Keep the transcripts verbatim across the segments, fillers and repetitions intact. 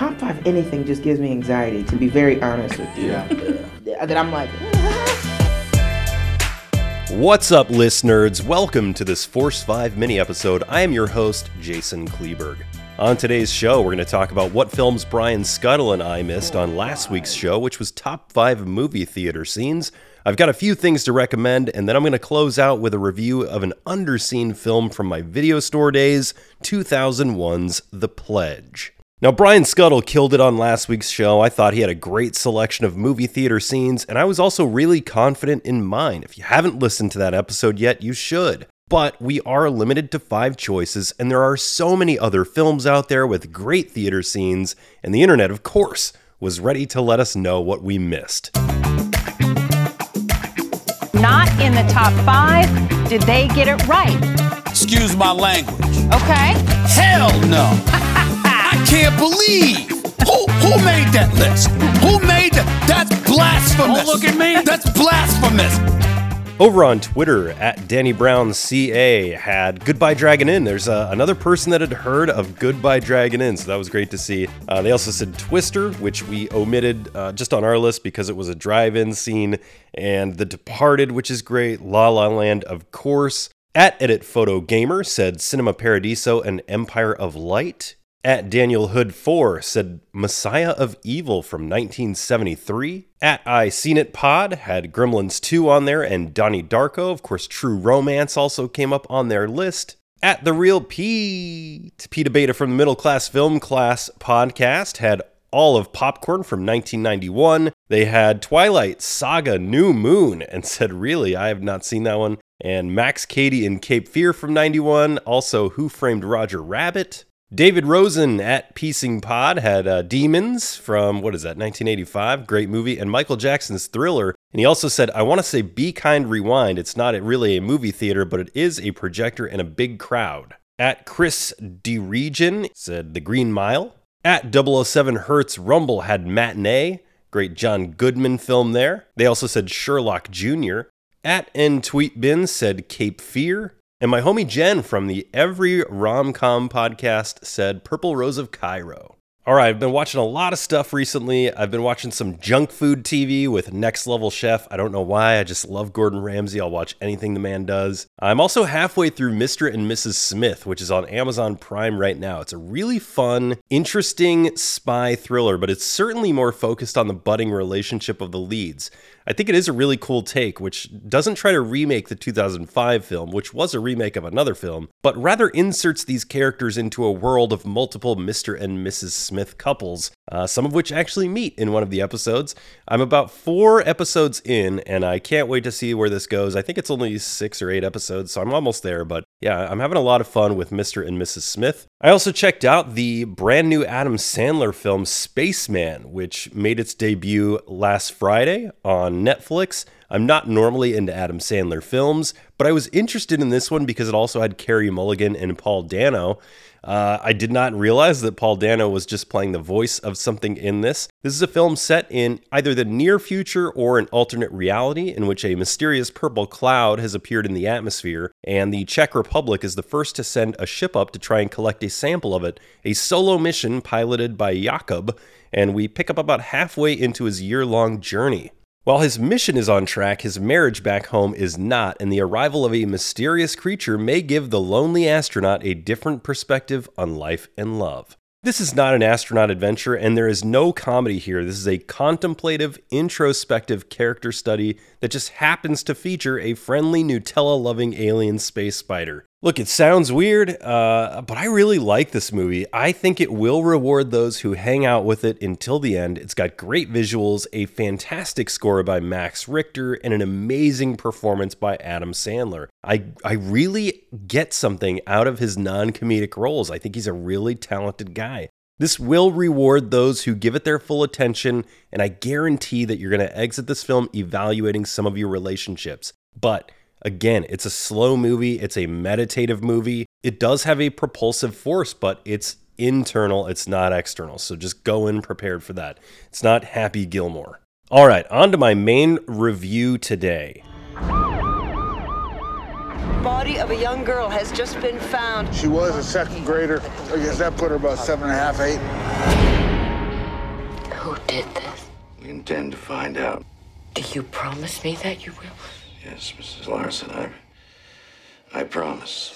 top five anything just gives me anxiety, to be very honest with you. Yeah. That I'm like, What's up, list nerds? Welcome to this Force five mini-episode. I am your host, Jason Kleberg. On today's show, we're going to talk about what films Brian Scuttle and I missed on last week's show, which was top five movie theater scenes. I've got a few things to recommend, and then I'm going to close out with a review of an underseen film from my video store days, two thousand one's The Pledge. Now, Brian Scuttle killed it on last week's show. I thought he had a great selection of movie theater scenes, and I was also really confident in mine. If you haven't listened to that episode yet, you should. But we are limited to five choices, and there are so many other films out there with great theater scenes, and the internet, of course, was ready to let us know what we missed. Not in the top five. Did they get it right? Excuse my language. Okay. Hell no. I can't believe. Who who made that list? Who made that? That's blasphemous. Don't look at me. That's blasphemous. Over on Twitter, at Danny Brown C A had Goodbye Dragon Inn. There's uh, another person that had heard of Goodbye Dragon Inn, so that was great to see. Uh, they also said Twister, which we omitted uh, just on our list because it was a drive-in scene, and The Departed, which is great. La La Land, of course. At Edit Photo Gamer said Cinema Paradiso and Empire of Light. At Daniel Hood four said Messiah of Evil from nineteen seventy-three. At I Seen It Pod had Gremlins two on there and Donnie Darko. Of course, True Romance also came up on their list. At The Real Pete, Pete Beta from the Middle Class Film Class podcast had All of Popcorn from nineteen ninety-one. They had Twilight Saga New Moon and said, really, I have not seen that one. And Max Cady in Cape Fear from ninety-one. Also, Who Framed Roger Rabbit. David Rosen at Piecing Pod had uh, Demons from, what is that, nineteen eighty-five? Great movie. And Michael Jackson's Thriller. And he also said, I want to say Be Kind Rewind. It's not really a movie theater, but it is a projector and a big crowd. At Chris DeRegion said The Green Mile. At double oh seven Hertz Rumble had Matinee. Great John Goodman film there. They also said Sherlock Junior At N Tweetbin said Cape Fear. And my homie Jen from the Every Rom-Com podcast said Purple Rose of Cairo. All right, I've been watching a lot of stuff recently. I've been watching some junk food T V with Next Level Chef. I don't know why. I just love Gordon Ramsay. I'll watch anything the man does. I'm also halfway through Mister and Missus Smith, which is on Amazon Prime right now. It's a really fun, interesting spy thriller, but it's certainly more focused on the budding relationship of the leads. I think it is a really cool take, which doesn't try to remake the two thousand five film, which was a remake of another film, but rather inserts these characters into a world of multiple Mister and Missus Smith couples, uh, some of which actually meet in one of the episodes. I'm about four episodes in, and I can't wait to see where this goes. I think it's only six or eight episodes, so I'm almost there, but yeah, I'm having a lot of fun with Mister and Missus Smith. I also checked out the brand new Adam Sandler film Spaceman, which made its debut last Friday on Netflix. I'm not normally into Adam Sandler films, but I was interested in this one because it also had Carey Mulligan and Paul Dano. Uh, I did not realize that Paul Dano was just playing the voice of something in this. This is a film set in either the near future or an alternate reality in which a mysterious purple cloud has appeared in the atmosphere, and the Czech Republic is the first to send a ship up to try and collect a sample of it, a solo mission piloted by Jakob, and we pick up about halfway into his year-long journey. While his mission is on track, his marriage back home is not, and the arrival of a mysterious creature may give the lonely astronaut a different perspective on life and love. This is not an astronaut adventure, and there is no comedy here. This is a contemplative, introspective character study that just happens to feature a friendly, Nutella-loving alien space spider. Look, it sounds weird, uh, but I really like this movie. I think it will reward those who hang out with it until the end. It's got great visuals, a fantastic score by Max Richter, and an amazing performance by Adam Sandler. I, I really get something out of his non-comedic roles. I think he's a really talented guy. This will reward those who give it their full attention, and I guarantee that you're going to exit this film evaluating some of your relationships. But again, it's a slow movie. It's a meditative movie. It does have a propulsive force, but it's internal. It's not external. So just go in prepared for that. It's not Happy Gilmore. All right, on to my main review today. Body of a young girl has just been found. She was a second grader. I guess that put her about seven and a half, eight. did this? We intend to find out. Do you promise me that you will? Yes, Missus Larson, I, I promise.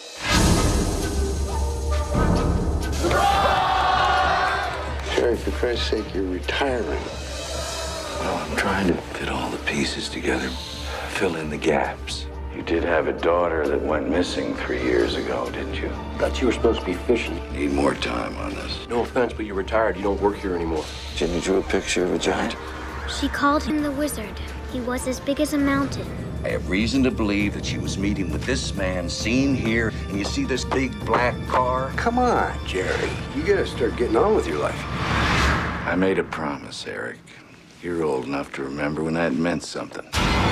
Jerry, for Christ's sake, you're retiring. Well, I'm trying to fit all the pieces together, fill in the gaps. You did have a daughter that went missing three years ago, didn't you? Thought you were supposed to be fishing. Need more time on this. No offense, but you're retired. You don't work here anymore. Jimmy drew a picture of a giant. She called him the wizard. He was as big as a mountain. I have reason to believe that she was meeting with this man seen here, and you see this big black car? Come on, Jerry. You gotta start getting on with your life. I made a promise, Eric. You're old enough to remember when that meant something.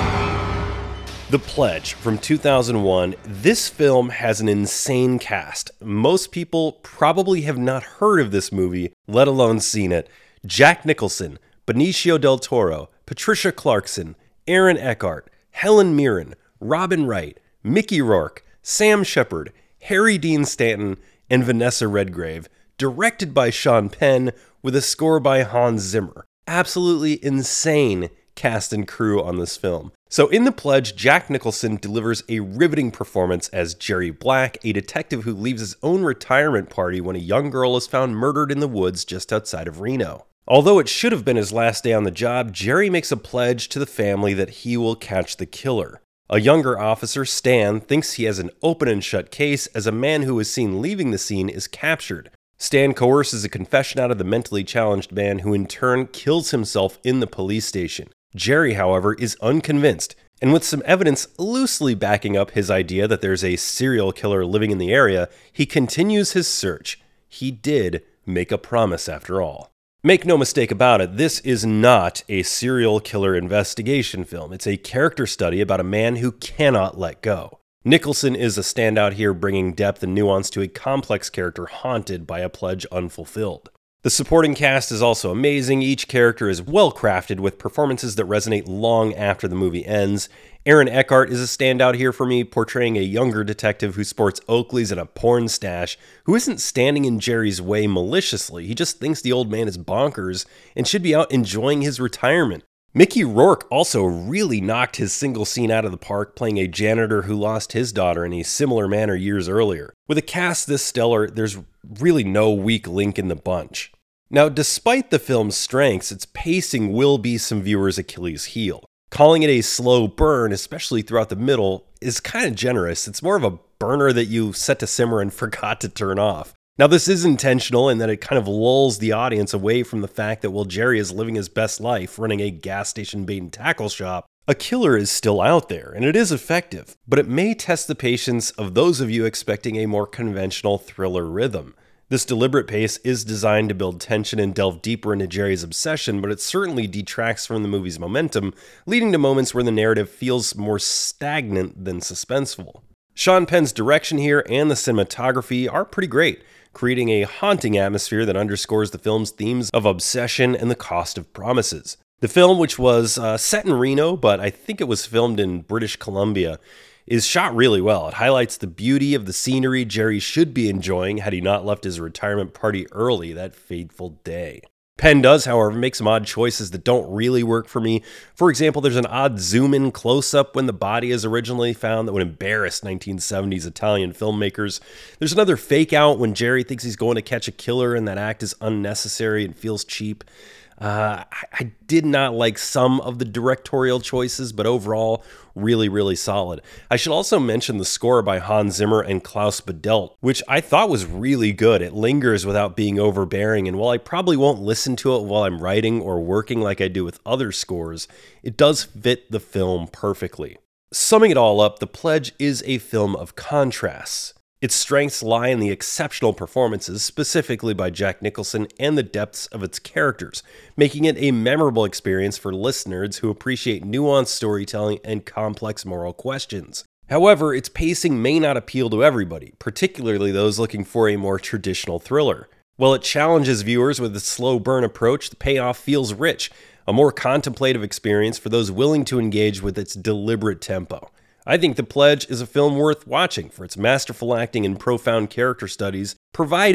The Pledge from two thousand one. This film has an insane cast. Most people probably have not heard of this movie, let alone seen it. Jack Nicholson, Benicio del Toro, Patricia Clarkson, Aaron Eckhart, Helen Mirren, Robin Wright, Mickey Rourke, Sam Shepard, Harry Dean Stanton, and Vanessa Redgrave. Directed by Sean Penn with a score by Hans Zimmer. Absolutely insane cast and crew on this film. So in The Pledge, Jack Nicholson delivers a riveting performance as Jerry Black, a detective who leaves his own retirement party when a young girl is found murdered in the woods just outside of Reno. Although it should have been his last day on the job, Jerry makes a pledge to the family that he will catch the killer. A younger officer, Stan, thinks he has an open and shut case as a man who was seen leaving the scene is captured. Stan coerces a confession out of the mentally challenged man, who in turn kills himself in the police station. Jerry, however, is unconvinced, and with some evidence loosely backing up his idea that there's a serial killer living in the area, he continues his search. He did make a promise after all. Make no mistake about it, this is not a serial killer investigation film. It's a character study about a man who cannot let go. Nicholson is a standout here, bringing depth and nuance to a complex character haunted by a pledge unfulfilled. The supporting cast is also amazing. Each character is well crafted with performances that resonate long after the movie ends. Aaron Eckhart is a standout here for me, portraying a younger detective who sports Oakleys and a porn stash, who isn't standing in Jerry's way maliciously. He just thinks the old man is bonkers and should be out enjoying his retirement. Mickey Rourke also really knocked his single scene out of the park, playing a janitor who lost his daughter in a similar manner years earlier. With a cast this stellar, there's really no weak link in the bunch. Now, despite the film's strengths, its pacing will be some viewers' Achilles heel. Calling it a slow burn, especially throughout the middle, is kind of generous. It's more of a burner that you set to simmer and forgot to turn off. Now, this is intentional in that it kind of lulls the audience away from the fact that while Jerry is living his best life running a gas station bait and tackle shop, a killer is still out there, and it is effective, but it may test the patience of those of you expecting a more conventional thriller rhythm. This deliberate pace is designed to build tension and delve deeper into Jerry's obsession, but it certainly detracts from the movie's momentum, leading to moments where the narrative feels more stagnant than suspenseful. Sean Penn's direction here and the cinematography are pretty great, creating a haunting atmosphere that underscores the film's themes of obsession and the cost of promises. The film, which was uh, set in Reno, but I think it was filmed in British Columbia, is shot really well. It highlights the beauty of the scenery Jerry should be enjoying had he not left his retirement party early that fateful day. Penn does, however, make some odd choices that don't really work for me. For example, there's an odd zoom-in close-up when the body is originally found that would embarrass nineteen seventies Italian filmmakers. There's another fake-out when Jerry thinks he's going to catch a killer and that act is unnecessary and feels cheap. Uh, I, I did not like some of the directorial choices, but overall, really, really solid. I should also mention the score by Hans Zimmer and Klaus Badelt, which I thought was really good. It lingers without being overbearing, and while I probably won't listen to it while I'm writing or working like I do with other scores, it does fit the film perfectly. Summing it all up, The Pledge is a film of contrasts. Its strengths lie in the exceptional performances, specifically by Jack Nicholson, and the depths of its characters, making it a memorable experience for listeners who appreciate nuanced storytelling and complex moral questions. However, its pacing may not appeal to everybody, particularly those looking for a more traditional thriller. While it challenges viewers with its slow burn approach, the payoff feels rich, a more contemplative experience for those willing to engage with its deliberate tempo. I think The Pledge is a film worth watching for its masterful acting and profound character studies, provided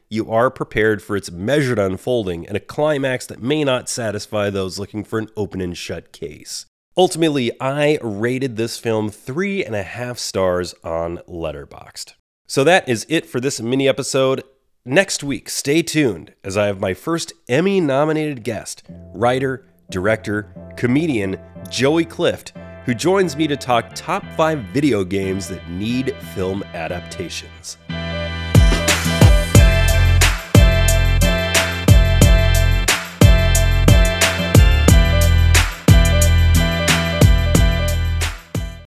you are prepared for its measured unfolding and a climax that may not satisfy those looking for an open and shut case. Ultimately, I rated this film three and a half stars on Letterboxd. So that is it for this mini episode. Next week, stay tuned as I have my first Emmy-nominated guest, writer, director, comedian Joey Clift, who joins me to talk top five video games that need film adaptations.